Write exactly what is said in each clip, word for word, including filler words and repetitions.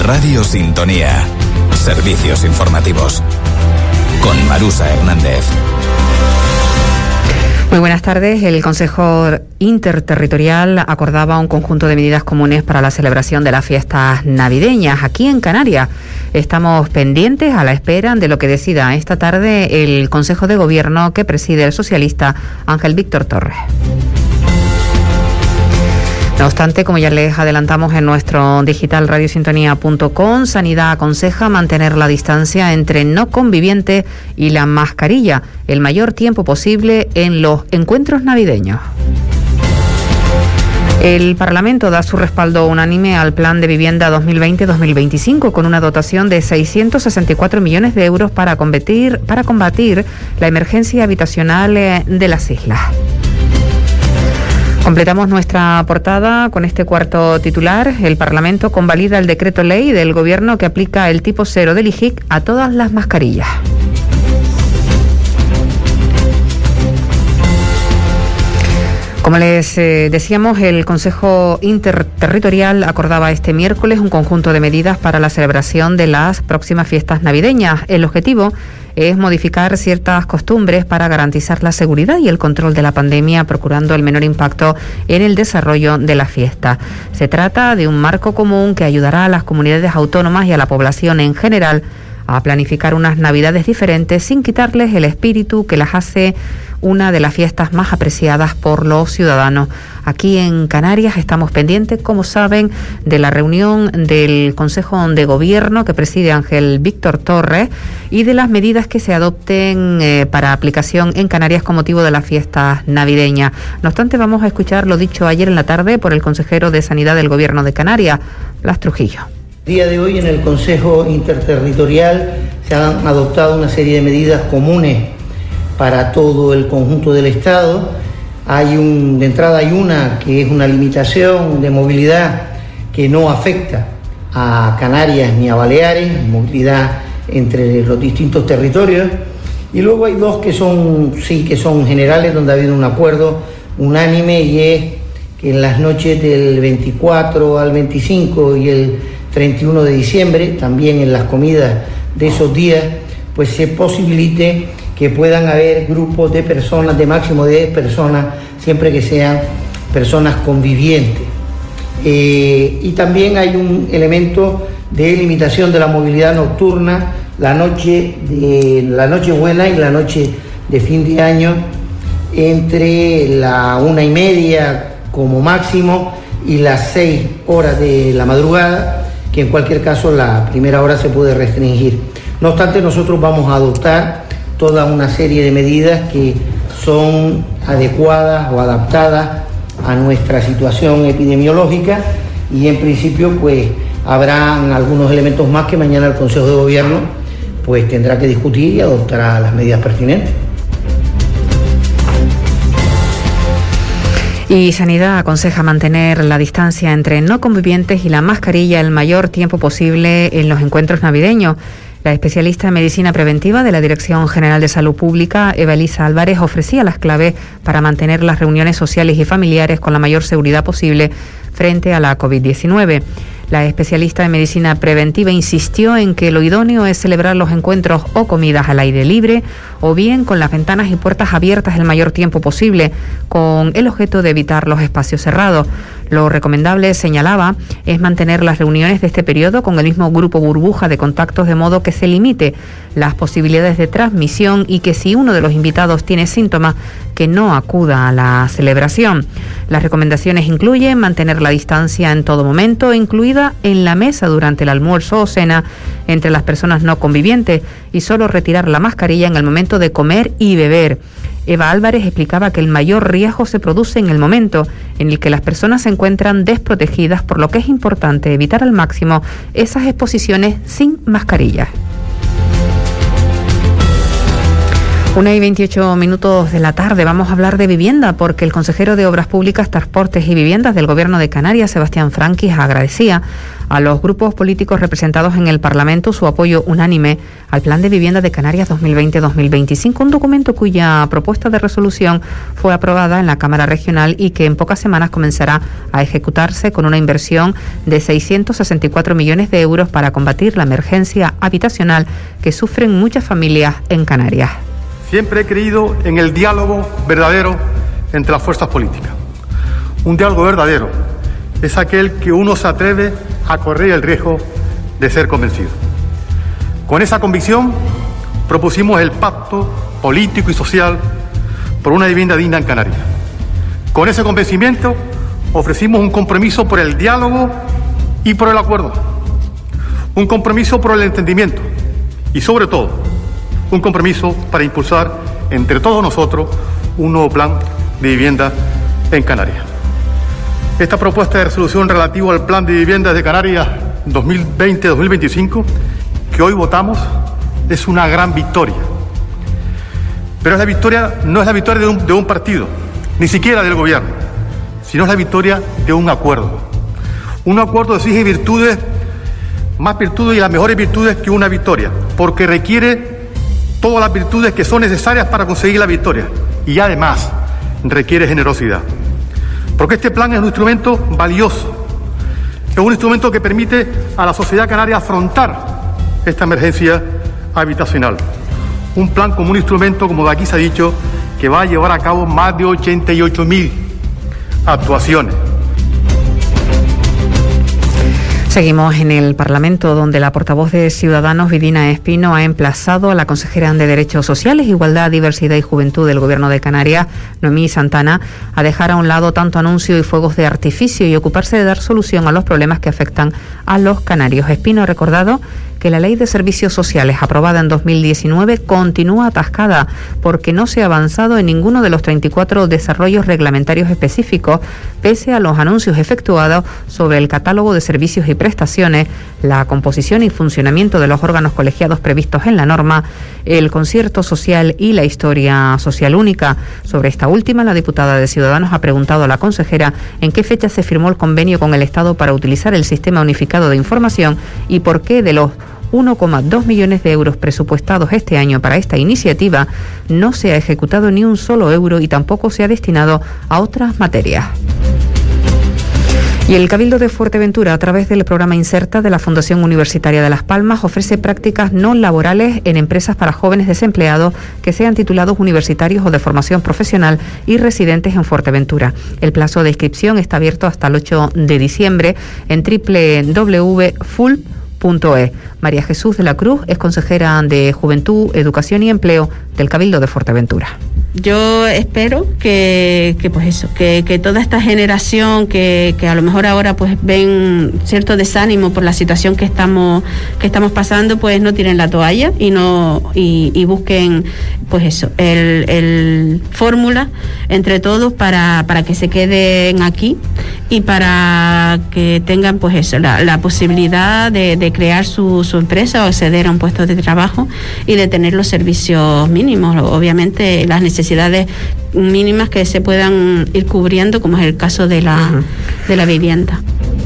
Radio Sintonía. Servicios informativos. Con Marusa Hernández. Muy buenas tardes. El Consejo Interterritorial acordaba un conjunto de medidas comunes para la celebración de las fiestas navideñas. Aquí en Canarias estamos pendientes a la espera de lo que decida esta tarde el Consejo de Gobierno que preside el socialista Ángel Víctor Torres. No obstante, como ya les adelantamos en nuestro digital radiosintonía punto com, Sanidad aconseja mantener la distancia entre no convivientes y la mascarilla el mayor tiempo posible en los encuentros navideños. El Parlamento da su respaldo unánime al Plan de Vivienda dos mil veinte dos mil veinticinco con una dotación de seiscientos sesenta y cuatro millones de euros para combatir, para combatir la emergencia habitacional de las islas. Completamos nuestra portada con este cuarto titular. El Parlamento convalida el decreto ley del Gobierno que aplica el tipo cero del I G I C a todas las mascarillas. Como les eh, decíamos, el Consejo Interterritorial acordaba este miércoles un conjunto de medidas para la celebración de las próximas fiestas navideñas. El objetivo es modificar ciertas costumbres para garantizar la seguridad y el control de la pandemia, procurando el menor impacto en el desarrollo de la fiesta. Se trata de un marco común que ayudará a las comunidades autónomas y a la población en general a planificar unas navidades diferentes sin quitarles el espíritu que las hace una de las fiestas más apreciadas por los ciudadanos. Aquí en Canarias estamos pendientes, como saben, de la reunión del Consejo de Gobierno que preside Ángel Víctor Torres y de las medidas que se adopten eh, para aplicación en Canarias con motivo de las fiestas navideñas. No obstante, vamos a escuchar lo dicho ayer en la tarde por el consejero de Sanidad del Gobierno de Canarias, Blas Trujillo. El día de hoy en el Consejo Interterritorial se han adoptado una serie de medidas comunes para todo el conjunto del Estado. Hay un, de entrada hay una que es una limitación de movilidad que no afecta a Canarias ni a Baleares, movilidad entre los distintos territorios. Y luego hay dos que son, sí, que son generales, donde ha habido un acuerdo unánime, y es que en las noches del veinticuatro al veinticinco y el treinta y uno de diciembre, también en las comidas de esos días, pues se posibilite que puedan haber grupos de personas, de máximo de diez personas, siempre que sean personas convivientes. Eh, y también hay un elemento de limitación de la movilidad nocturna, la noche de la Nochebuena y la noche de fin de año, entre la una y media como máximo y las seis horas de la madrugada, que en cualquier caso la primera hora se puede restringir. No obstante, nosotros vamos a adoptar toda una serie de medidas que son adecuadas o adaptadas a nuestra situación epidemiológica, y en principio pues habrán algunos elementos más que mañana el Consejo de Gobierno pues tendrá que discutir y adoptará las medidas pertinentes. Y Sanidad aconseja mantener la distancia entre no convivientes y la mascarilla el mayor tiempo posible en los encuentros navideños. La especialista en medicina preventiva de la Dirección General de Salud Pública, Eva Elisa Álvarez, ofrecía las claves para mantener las reuniones sociales y familiares con la mayor seguridad posible frente a la covid diecinueve. La especialista en medicina preventiva insistió en que lo idóneo es celebrar los encuentros o comidas al aire libre o bien con las ventanas y puertas abiertas el mayor tiempo posible, con el objeto de evitar los espacios cerrados. Lo recomendable, señalaba, es mantener las reuniones de este periodo con el mismo grupo burbuja de contactos, de modo que se limite las posibilidades de transmisión y que si uno de los invitados tiene síntomas, que no acuda a la celebración. Las recomendaciones incluyen mantener la distancia en todo momento, incluida en la mesa durante el almuerzo o cena entre las personas no convivientes, y solo retirar la mascarilla en el momento de comer y beber. Eva Álvarez explicaba que el mayor riesgo se produce en el momento en el que las personas se encuentran desprotegidas, por lo que es importante evitar al máximo esas exposiciones sin mascarilla. Una y veintiocho minutos de la tarde. Vamos a hablar de vivienda porque el consejero de Obras Públicas, Transportes y Viviendas del Gobierno de Canarias, Sebastián Franquis, agradecía a los grupos políticos representados en el Parlamento su apoyo unánime al Plan de Vivienda de Canarias dos mil veinte a dos mil veinticinco, un documento cuya propuesta de resolución fue aprobada en la Cámara Regional y que en pocas semanas comenzará a ejecutarse con una inversión de seiscientos sesenta y cuatro millones de euros para combatir la emergencia habitacional que sufren muchas familias en Canarias. Siempre he creído en el diálogo verdadero entre las fuerzas políticas. Un diálogo verdadero es aquel que uno se atreve a correr el riesgo de ser convencido. Con esa convicción propusimos el pacto político y social por una vivienda digna en Canarias. Con ese convencimiento ofrecimos un compromiso por el diálogo y por el acuerdo, un compromiso por el entendimiento y, sobre todo, un compromiso para impulsar entre todos nosotros un nuevo plan de vivienda en Canarias. Esta propuesta de resolución relativa al Plan de Vivienda de Canarias dos mil veinte a dos mil veinticinco que hoy votamos es una gran victoria. Pero es la victoria, no es la victoria de un, de un partido, ni siquiera del gobierno, sino es la victoria de un acuerdo. Un acuerdo exige virtudes, más virtudes y las mejores virtudes que una victoria, porque requiere todas las virtudes que son necesarias para conseguir la victoria y además requiere generosidad. Porque este plan es un instrumento valioso, es un instrumento que permite a la sociedad canaria afrontar esta emergencia habitacional. Un plan como un instrumento, como de aquí se ha dicho, que va a llevar a cabo más de ochenta y ocho mil actuaciones. Seguimos en el Parlamento, donde la portavoz de Ciudadanos, Vidina Espino, ha emplazado a la consejera de Derechos Sociales, Igualdad, Diversidad y Juventud del Gobierno de Canarias, Noemí Santana, a dejar a un lado tanto anuncio y fuegos de artificio y ocuparse de dar solución a los problemas que afectan a los canarios. Espino ha recordado que la Ley de Servicios Sociales, aprobada en dos mil diecinueve, continúa atascada porque no se ha avanzado en ninguno de los treinta y cuatro desarrollos reglamentarios específicos, pese a los anuncios efectuados sobre el catálogo de servicios y prestaciones, la composición y funcionamiento de los órganos colegiados previstos en la norma, el concierto social y la historia social única. Sobre esta última, la diputada de Ciudadanos ha preguntado a la consejera en qué fecha se firmó el convenio con el Estado para utilizar el Sistema Unificado de Información y por qué de los uno coma dos millones de euros presupuestados este año para esta iniciativa no se ha ejecutado ni un solo euro y tampoco se ha destinado a otras materias. Y el Cabildo de Fuerteventura, a través del programa Inserta de la Fundación Universitaria de Las Palmas, ofrece prácticas no laborales en empresas para jóvenes desempleados que sean titulados universitarios o de formación profesional y residentes en Fuerteventura. El plazo de inscripción está abierto hasta el ocho de diciembre en doble u doble u doble u punto full punto e. María Jesús de la Cruz es consejera de Juventud, Educación y Empleo del Cabildo de Fuerteventura. Yo espero que, que pues eso, que, que toda esta generación que, que a lo mejor ahora pues ven cierto desánimo por la situación que estamos que estamos pasando, pues no tiren la toalla y no y, y busquen pues eso, el, el fórmula entre todos para, para que se queden aquí y para que tengan pues eso, la, la posibilidad de, de crear su, su empresa o acceder a un puesto de trabajo y de tener los servicios mínimos, obviamente las necesidades necesidades mínimas que se puedan ir cubriendo, como es el caso de la, uh-huh. de la vivienda.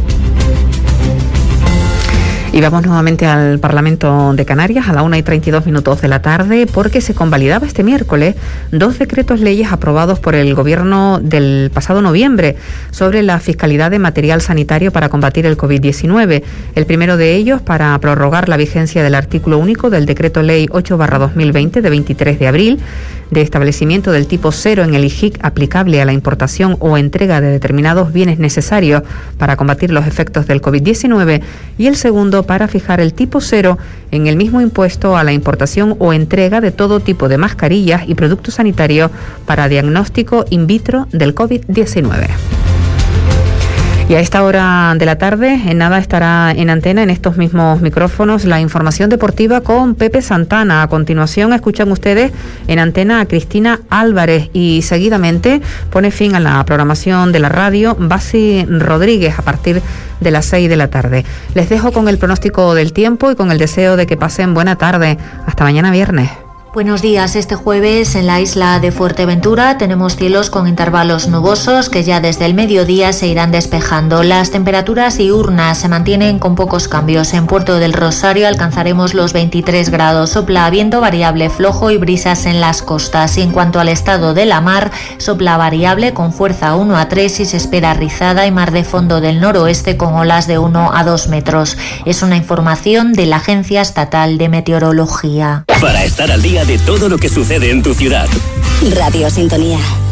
Y vamos nuevamente al Parlamento de Canarias a la una y treinta y dos minutos de la tarde, porque se convalidaba este miércoles dos decretos leyes aprobados por el Gobierno del pasado noviembre sobre la fiscalidad de material sanitario para combatir el covid diecinueve. El primero de ellos para prorrogar la vigencia del artículo único del Decreto Ley ocho barra dos mil veinte de veintitrés de abril de establecimiento del tipo cero en el I J I C aplicable a la importación o entrega de determinados bienes necesarios para combatir los efectos del covid diecinueve, y el segundo para fijar el tipo cero en el mismo impuesto a la importación o entrega de todo tipo de mascarillas y productos sanitarios para diagnóstico in vitro del covid diecinueve. Y a esta hora de la tarde, en nada estará en antena, en estos mismos micrófonos, la información deportiva con Pepe Santana. A continuación escuchan ustedes en antena a Cristina Álvarez y seguidamente pone fin a la programación de la radio Basi Rodríguez a partir de las seis de la tarde. Les dejo con el pronóstico del tiempo y con el deseo de que pasen buena tarde. Hasta mañana viernes. Buenos días. Este jueves en la isla de Fuerteventura tenemos cielos con intervalos nubosos que ya desde el mediodía se irán despejando. Las temperaturas diurnas se mantienen con pocos cambios. En Puerto del Rosario alcanzaremos los veintitrés grados. Sopla viento variable flojo y brisas en las costas. Y en cuanto al estado de la mar, sopla variable con fuerza uno a tres y se espera rizada y mar de fondo del noroeste con olas de uno a dos metros. Es una información de la Agencia Estatal de Meteorología. Para estar al día de todo lo que sucede en tu ciudad. Radio Sintonía.